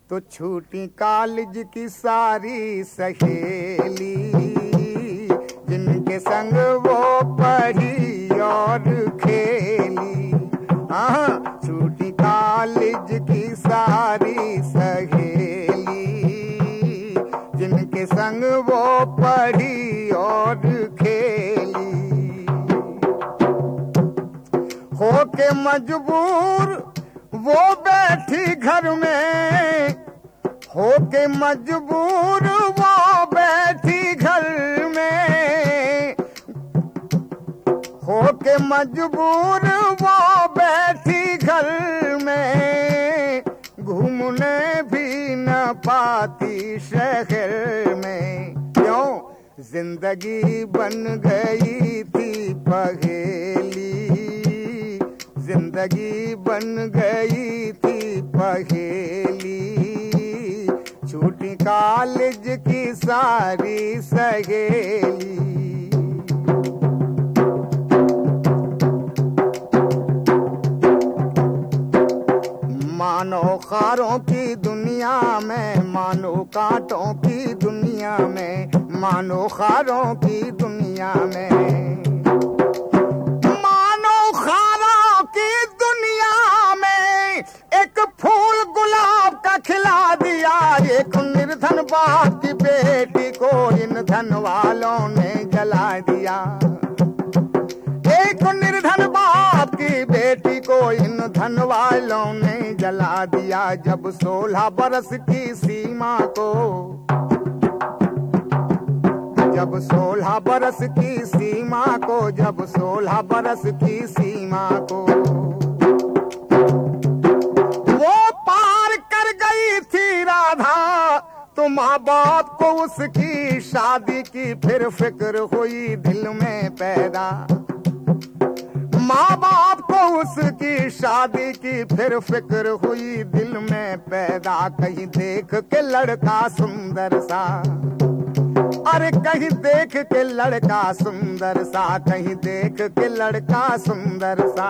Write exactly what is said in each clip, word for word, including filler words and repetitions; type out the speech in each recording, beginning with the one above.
तो छूटी कॉलेज की सारी सहेली, जिनके संग वो पढ़ी और खेली। हाँ, छूटी कॉलेज की सारी सहेली, जिनके संग वो पढ़ी और खेली। होके मजबूर वो बैठी घर में, होके मजबूर वो बैठी घर में, होके मजबूर वो बैठी घर में, घूमने भी न पाती शहर में। क्यों? जिंदगी बन गई थी पहेली, जिंदगी बन गई थी पहेली, छूटी कॉलेज की सारी सहेली। मानो खारों की दुनिया में, मानो कांटों की दुनिया में, मानो खारों की दुनिया में, एक फूल गुलाब का खिला दिया। एक निर्धन बाप की बेटी को इन धन वालों ने जला दिया। एक निर्धन बाप की बेटी को इन धन वालों ने जला दिया। जब सोलह बरस की सीमा को, जब सोलह बरस की सीमा को, जब सोलह बरस की सीमा को तो माँ बाप को उसकी शादी की फिर फिक्र हुई दिल में पैदा। माँ बाप को उसकी शादी की फिर फिक्र हुई दिल में पैदा। कहीं देख के लड़का सुंदर सा, अरे कहीं देख के लड़का सुंदर सा, कहीं देख के लड़का सुंदर सा।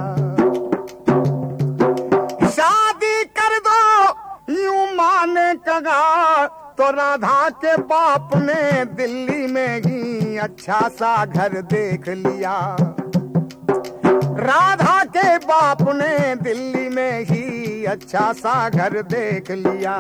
शादी कर दो यूं माने कहा, तो राधा के बाप ने दिल्ली में ही अच्छा सा घर देख लिया। राधा के बाप ने दिल्ली में ही अच्छा सा घर देख लिया।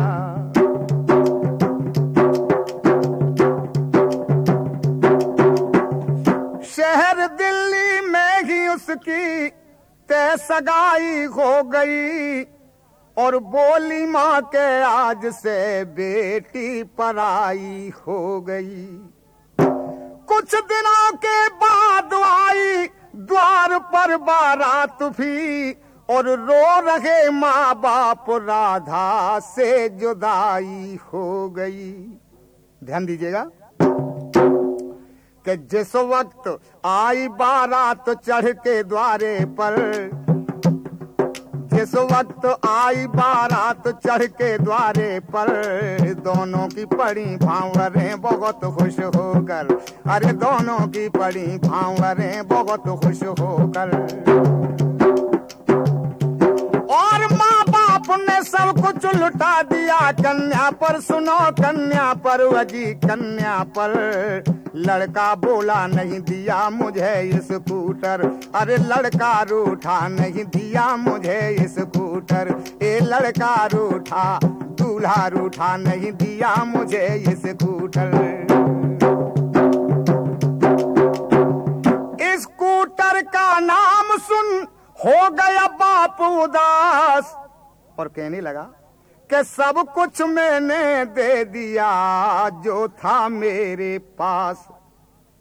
शहर दिल्ली में ही उसकी तय सगाई हो गई और बोली माँ के आज से बेटी पराई हो गई। कुछ दिनों के बाद आई द्वार पर बारात भी और रो रहे माँ बाप राधा से जुदाई हो गई। ध्यान दीजिएगा कि जिस वक्त आई बारात चढ़ के द्वारे पर, जिस वक्त आई बारात चढ़ के द्वारे पर, दोनों की पड़ी भांवरें बहुत खुश होकर। अरे दोनों की पड़ी भांवरें बहुत खुश होकर। और माँ बाप ने सब कुछ लुटा दिया कन्या पर। सुनो कन्या पर, वजी कन्या पर। लड़का बोला नहीं दिया मुझे स्कूटर। अरे लड़का रूठा नहीं दिया मुझे स्कूटर। ए लड़का रूठा, दूल्हा रूठा नहीं दिया मुझे स्कूटर। स्कूटर का नाम सुन हो गया बाप उदास और कहने लगा कि सब कुछ मैंने दे दिया जो था मेरे पास।